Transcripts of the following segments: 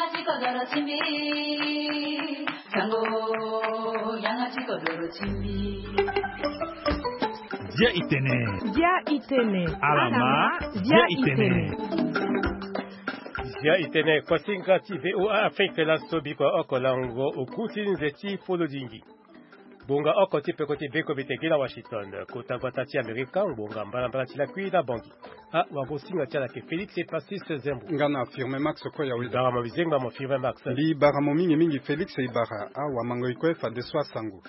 양아치 거더러 침비 상고 양아치 거더러 침비 Dia Itene. Dia Itene. Alama. Dia Itene. Dia Itene. Kwasinga ti VOA Afrique la sobi kwa okolango ukuti nzeti folodingi. Bonga okoti pekoti beko bitegila Washington. Kota gwatati Amerika bonga mbala tila kuida bangi. Wabosinga tila ke Felix et Pastis Zembo. Ngana firme Max koya wida. Baramo bizenga mo firme Max. Li baramo mingi Felix e ibara. Wamango ikwefa deswa sango.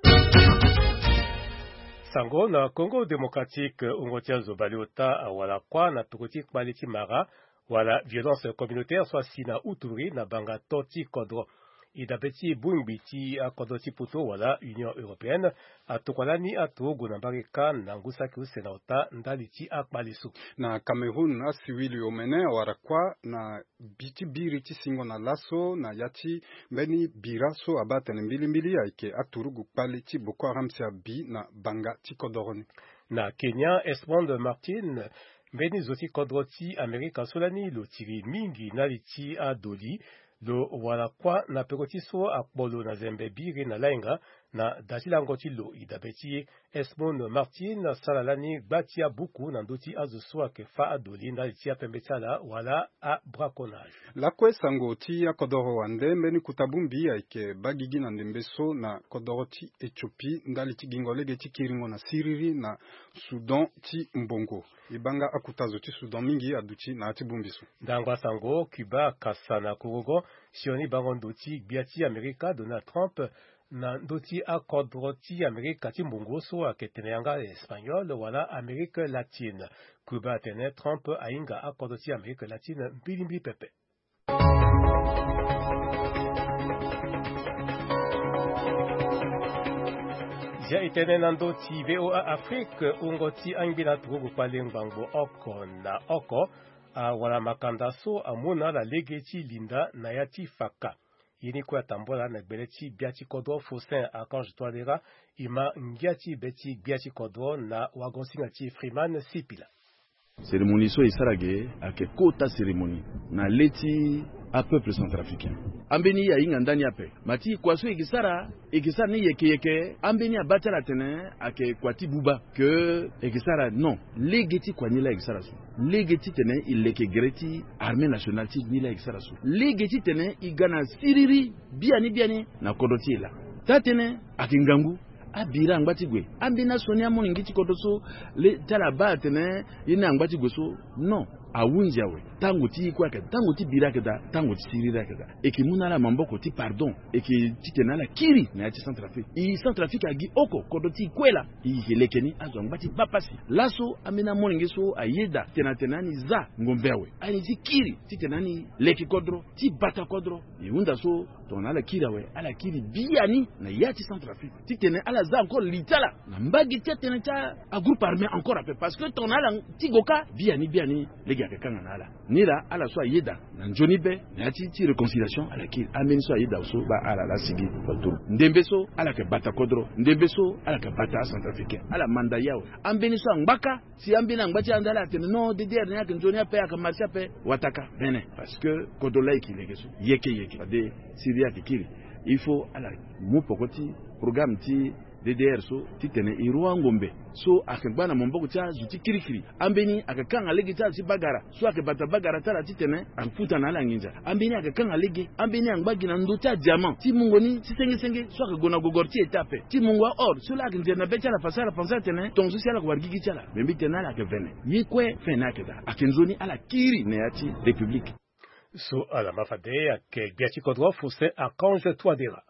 Sango na Congo démocratique ungotia zobaliota wala kwa na tukoti kbaliti mara wala violence communautaire soit sina uturi na banga toti kodro idabeti buimbiti akodoti puto wala Union européenne atokolani atogo na barika na ngusaki usenauta ndaliti akbalisu na Cameroun asiwili omene warakwa na biti biriti singo na laso na yati mbeni biraso abatene mbili aike aturugu paliti Boko Haram bi na banga tikodoroni na Kenya Esmond Martin mbeni zoti kodroti Amerika solani lotiri mingi naliti adoli lo wala kwa na pekotiso akbolo na zembe biri na lainga na datila ngotilo idabeti Esmond Martin salalani batia buku na ndoti azuswa ke fa adoli na litia pembetala wala a braconnage. La kwesango ti ya kodoro wande mbeni kutabumbi ya ike bagigi na ndembeso na kodoro ti Ethiopie ndali ti gingolege ti kiringo na Siriri na Sudan ti Mbongo. Ibanga akutazo ti Sudan mingi aduti na ati bumbiso. Dangwa sango Cuba kasana kugogo sioni bango ndoti biati Amerika Donald Trump na ndoti akodroti Amerika ti Mbongo so aketeneyanga Espanyol wala Amerika Latine. Cuba tene Trump ainga akodroti Amerika Latine mbilimbi pepe. Dia itene nando ti VOA Afrique ungoti angila tugu kwa lengbango oko na oko wala makandaso amona la legeti linda na yati faka. Yini kwa tambola na gbeleti biati kodro Fosin Archange Toadera ima ngiati beti biati kodro na wagonsinga ti Freeman Sipila. Cérémonie so isarage ake kota cérémonie na leti a peuple centrafricain. Ambeni ya inga ndani ape. Mati kwa so ikisara ni yeke ambeni ya batala tene ake kwati buba ke ikisara non. Legeti kwa nila ikisara su. Legeti tene ileke greti armée nationale ti nila ikisara su. Legeti tene igana Siriri biani na kodoti la. Tatene ake ngangu abira angbati gwe ambina sonia moni ngiti kodoso le tala batene ina angbati gwe so non awunjawe tango ti kwa ka tango ti bira ka da tango ti sirira ka da ekimuna la mamboko ti pardon eki titena la kiri na ti Centrafrique agi oko kodoti kwela ihelekeni azo angbati bapasi laso amina moni ngiso ayeda tenani za ngombewe ani ti kiri titenani leki kodro ti bata kodro iunda so tona la kirawe ala kiri biani na yati Centrafrique titene ala za encore litala na mbagi titene ta a groupe armé encore peu parce que tona la tigoka biani legi akakanga na ala nira ala so ayeda na njoni be na yati ti réconciliation ala kiri ameni so ayeda so ba ala la sigi batur ndembeso ala ke bata kodro ndembeso ala ke bata Centrafricain ala manda yawo ambeni so ngbaka si ambeni ngbati andala tene non de der na ke njoni ape aka marcha pe wataka bene parce que kodola ikilegeso yeke de Syria kikiri il faut ala mupokoti programme ti DDR so titene iruwa ngombe so akebana momboko cha zuti kirikiri ambeni akakanga legi cha si bagara so akebata bagara tala titene akufuta na ala nginja ambeni akakanga legi ambeni angbagi na ndota diamant ti mungoni ti senge so akagona gogorti etape ti mungwa or so la nginja na becha la fasara pensa tene ton social ko wargigi chala membi tena la kevene yekwe fena keda akenzoni ala kiri ne ati république so ala mafade ake biati kodro Fosin Archange Toadera.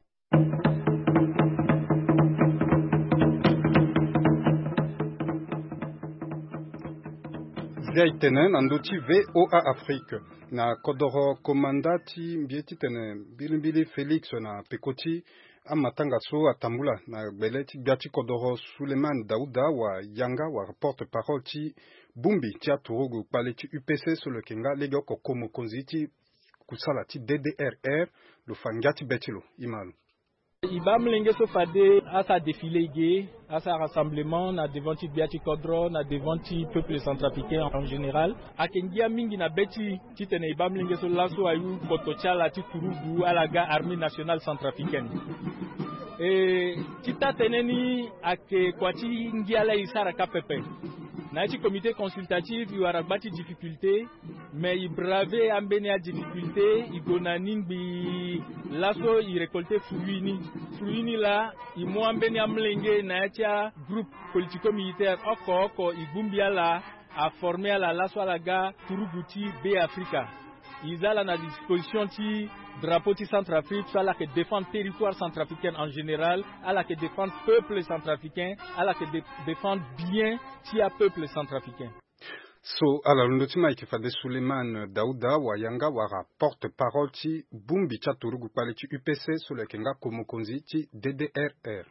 Dia itene nanduti VOA Afrique na kodoro komandati mbieti tene bilibili Felix na pekoti amatanga so atambula na beleti biati kodoro Suleiman Daouda wa Yanga wa porte-parole ti Bumbi ti aturugu paleti UPC so le kenga lego kokomo konziti kusala ti DDRR lo fangati betilo imalu. Ibam Lengeso Fade à sa défilé gay, à sa rassemblement, na devant Biati Kodro, na devant peuple centrafricain en général. A Kengia Mingi na beti titene Ibam Lengeso Lasso ayu Kotochala Titurugu à la gare armée nationale centrafricaine. Et Tita Teneni a que Kwati Ngiala Isara KPP. Na iti comité consultatif, il y aura bâti difficulté, mais il bravait ambenia difficulté, il gonaning bi lasso, il récoltait fruini. Fruini là, il m'a ambenia mlenge na etia groupe politico-militaire oko, il gumbia là, a formé à la lasso à la gare Turuguti B Africa. Ils ont à la disposition ti drapeau de Centrafrique, soit là que défendre territoire centrafricain en général, à la que défendre peuple centrafricain, à la que défendre bien qui a peuple centrafricain. So ala ndotima ikifade Suleiman Daouda Wayanga wara porte-parole ti Bumbi Chaturugu pale ti UPC sur le kenga komokonzi ti DDRR.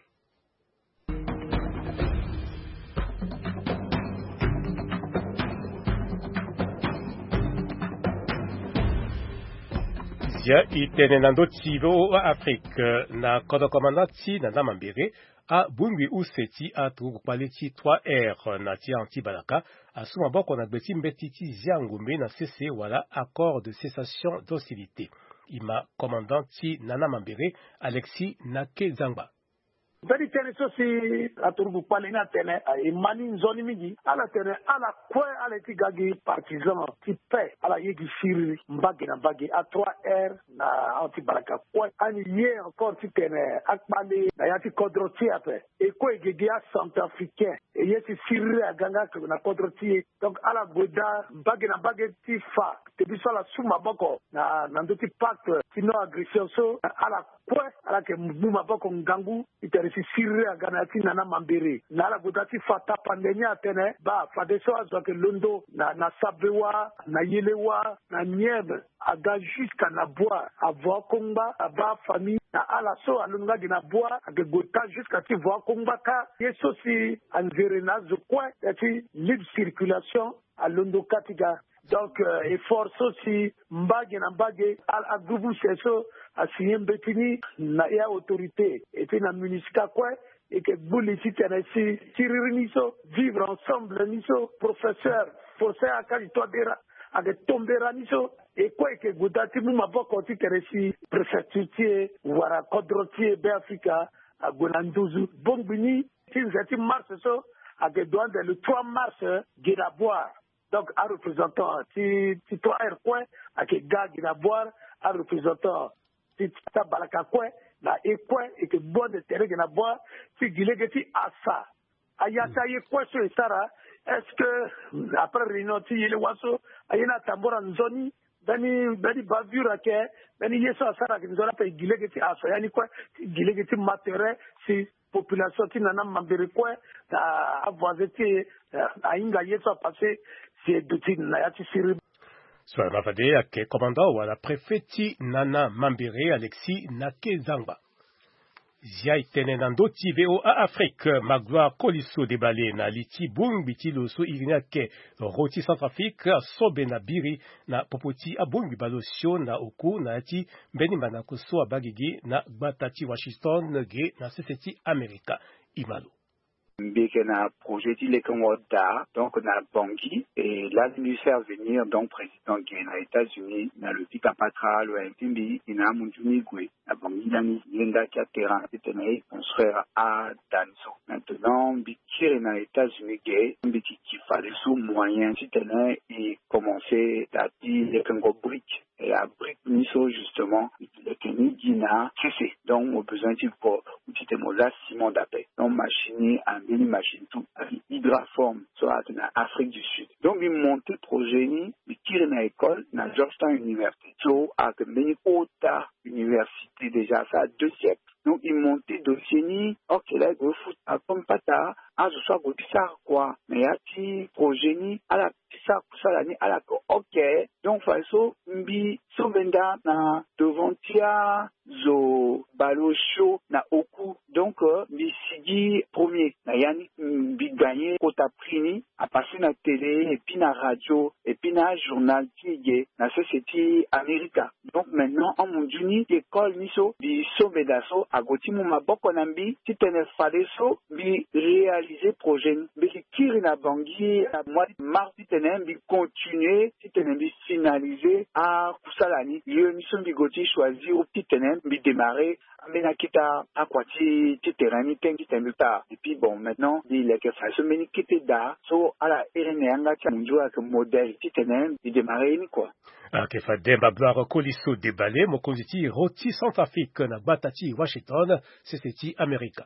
Zia itene nando tivo Afrique na kodo komanda ti na mambere a Bungwi Useti a Turugu pale ti 3R na ti anti-balaka a suma boko na beti mbeti ti zia ngumbe na CC wala accord de cessation d'hostilité. Ima commandant ti Nana Mambere Alexis Nakezangba. Beri tene so si Turugu pale na tene imani nzoni mingi ala tene ala kwe ala ti gagi partisan ti pe ala yegi shiri mbagi na mbagi a 3R na anti balaka kwe ani ye encore ti tene akpale na yati kodro ti ape e kwe gegi a centrafricain e yeti shiri a ganga na kodro ti donc ala goda mbagi na mbagi ti fa te biso ala suma boko na ndo ti pacte ti no agression so ala kwe ala ke muma boko ngangu itere si sirre a ganati Nana Mambere na la godati fata pandemia tene ba fadeso azoke londo na sabewa na yelewa na niebe aga jusqu'à na bois avoir komba aba famille na ala so alunga gina bois age gota jusqu'à ti voir komba ka yeso si anverena zo kwa ati libre circulation à londo katiga. Donc, effort aussi, mbage na mbage, al agrubu seso, a signé mbetini, na ya autorité, et puis na municipal quoi, et que bouli si tenesi, tirir niso, vivre ensemble niso, professeur, forcer à kalito dera, à de tombera niso, et quoi, et que goudati mouma boko ti tenesi, préfecture, wara kodrotier, Béafrika, à Gonandouzou, bonbini, ti mars so, à de douane le 3 mars, Guéraboire. Donc, un représentant, si 3R coin, à que gars qui n'a boire, un représentant, si ta balaka coin, la et coin, et que bon de terre qui n'a boire, si gilé que ti asa. Ayasa y coin sur Sara, est-ce que, après réunion, si il est wasso, ayena tambora nzoni, bani bavura ke, bani yeso asara qui nous a fait gilé que ti asa, yani quoi, gilé que ti matériel, si population qui Nana Mambere quoi, à voisité, à inga yeso a passé, Soit Mavade ake commandant wala préfet Nana Mambere Alexis Nakezangba. Zia itene nando TVO a Afrique Magloire Koliso debale na liti Bungbi ti loso irina ke roti Centrafrique sobe na biri na popoti a Bungbi balosio na oku na ati beni manakoso abagigi na batati Washington ge na CCT America Imalo. Bekena projet il est comme donc on a Bangui et là lui faire venir donc président qui est aux États-Unis dans le Pika Patra le Ntimbi ina Munduni Gwe à Bangui dans Yenda qui a terrain c'était construire à Danzo maintenant Bikir dans les États-Unis gay Biki qui fallait sous moyen c'était et commencer à dire les Congo briques et à brique miso justement le Kenya Guinea c'est donc au besoin de pour petit mot là Simon d'appel donc machine une machine tout hydraforme soit en Afrique du Sud. Donc il monte le projet il tire dans l'école dans Georgetown University. So à une haute université déjà ça 2 siècles. Donc il montait dossier ni ok là il faut foutre comme pata à ce soit bizarre quoi mais il y a petit projet ni à la ça l'année à la ok donc façon mbi sobenda na devant tia zo balosho na oku donc bisigi premier na yani bi gagné kota prix a passé na télé et puis na radio et puis na journal tige na société America Donc maintenant en munduni école miso bi sombe daso agoti mu maboko nambi titene faleso bi réaliser projet bi kiri na bangi na mois de mars titene bi continuer titene bi finaliser à kusalani yo miso bi goti choisir au titene bi démarrer amena kita akwati titerani tengi tembuta et puis bon maintenant il est que ça se meni kité da so ala erene anga tsanjua que modèle titene bi démarrer ni quoi. Kefa Demba Gloire Koliso Debale mokonzi Roti Centrafrique na Batati Washington CCT America.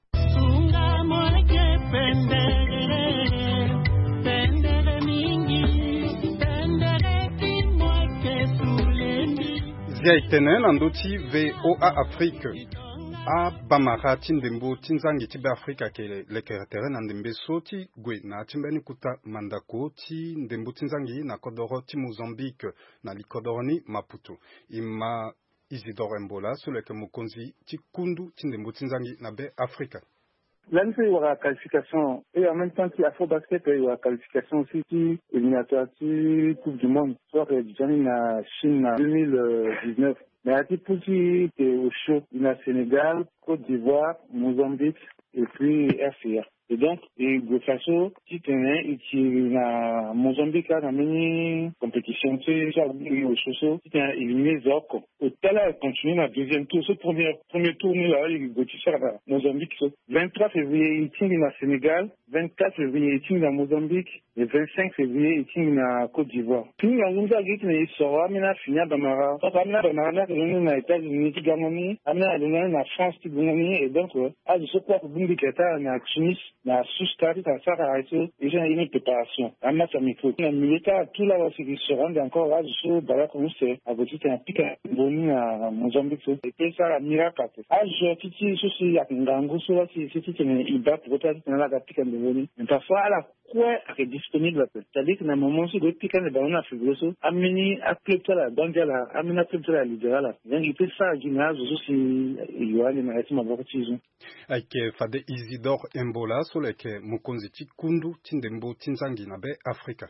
Zia itenen andoti VOA Afrique a Bamara tindembo tinzangi tibe Afrika ke lekeretere na ndembe soti gwe na timbeni kuta mandako ti ndembo tinzangi na kodoro ti Mozambique na likodoroni Maputo ima Isidore Mbola soleke mokonzi ti kundu tindembo tinzangi na be Afrika. L'année, il y aura qualification et en même temps qu'il y a Afro-Basket, il y aura qualification aussi qui éliminatoire qui Coupe du Monde. Soit Johnny na Chine en 2019. Mais à titre qui est au chaud, il y a Sénégal, Côte d'Ivoire, Mozambique et puis RCR. Et donc, de façon, si tu es à Mozambique, dans une compétition, tu es au Soso, tu es éliminé Zorko. Au Tala, continue la deuxième tour. Ce premier tour, là, il est à Mozambique. 23 février, il est à Sénégal. 24 février, il est à Mozambique. Et 25 février, il est à Côte d'Ivoire. Puis, il y a un gars qui sera, il a fini à Bamara. Il y a Bamara, il y a États-Unis, il y a France, et donc, je sais pas, il y a Tunis, na sous-stade à ça à ça et j'ai une préparation à ma famille na militaire tout là aussi qui se rendent encore là je bala comme c'est à côté un pic boni à Mozambique et puis ça la miracle ah je titi souci à ngango so si tu il bat pour toi dans la pic de boni mais parfois à la quoi est disponible c'est-à-dire que na moment si le pic de ballon a fait so ameni à plutôt la danger là ameni à plutôt la libéral là donc il peut ça gymnase aussi il y a les maritimes à votre saison avec Fade Isidore Mbola soleke mokonzi ti kundu tindembo tinzangi na be Afrika.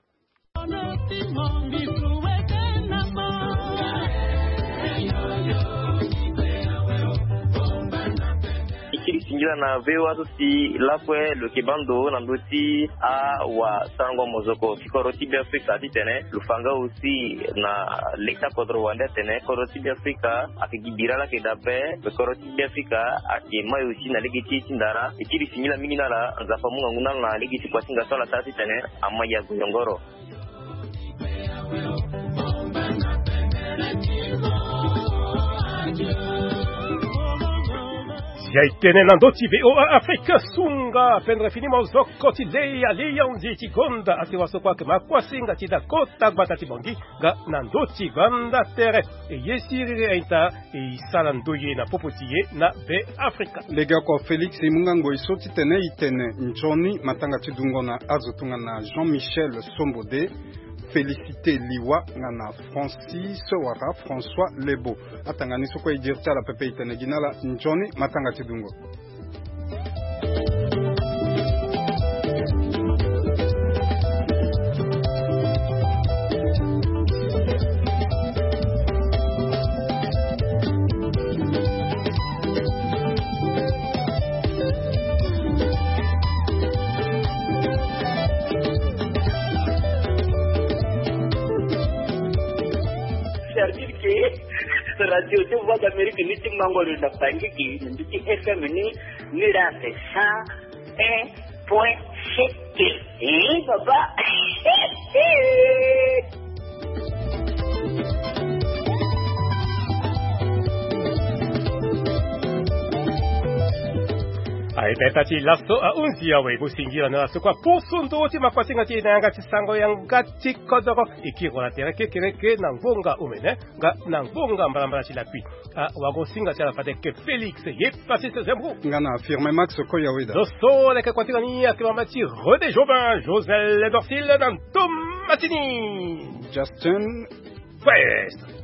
Singira na vewa tusi lakwe lo kibando na ndoti a wa sango mozoko kikoroti bi Afrika ditene lufanga aussi na leta kodro wanda tene koroti bi Afrika akigibira la kedape koroti bi Afrika akima aussi na legiti tindara ikiri singira mingi na la nzafa munga nguna na legiti kwa singa sola tati tene amaya guyongoro. Yaitene nandoti VOA Afrika sunga pendre finimo zoko tidei aliyanzi tigonda atiwaso kwake makwasinga tidakota batati bongi ga nandoti ganda tere e yesiri aita e isala ndoye na popotiye na be Afrika. Lega ko Felix Mungango isoti tene itene njoni matanga tidungo na azotunga na Jean-Michel Sombode Félicité Liwa ngana Francis Wara François Lebo atangani soko ejirta la pepe itene ginala njoni matanga tidungo. Radio tu voix d'Amérique ni tu mango le tapangi qui ni FM ni là c'est 101.7 baba. Ai betati lasto a unzi awe busingira na sokwa posundo ti makwasinga ti nanga tisango yanga tikodoro ikiro la tereke kereke na ngonga umene ga na ngonga mbalambala ti lapui a wago singa ti la fateke Félix ye pasiste zembu ngana affirme Max Koyaweda lo sole ke kwatinga ni akimamati Rodé Jobin Josel Dorsil dans Tom Matini Justin West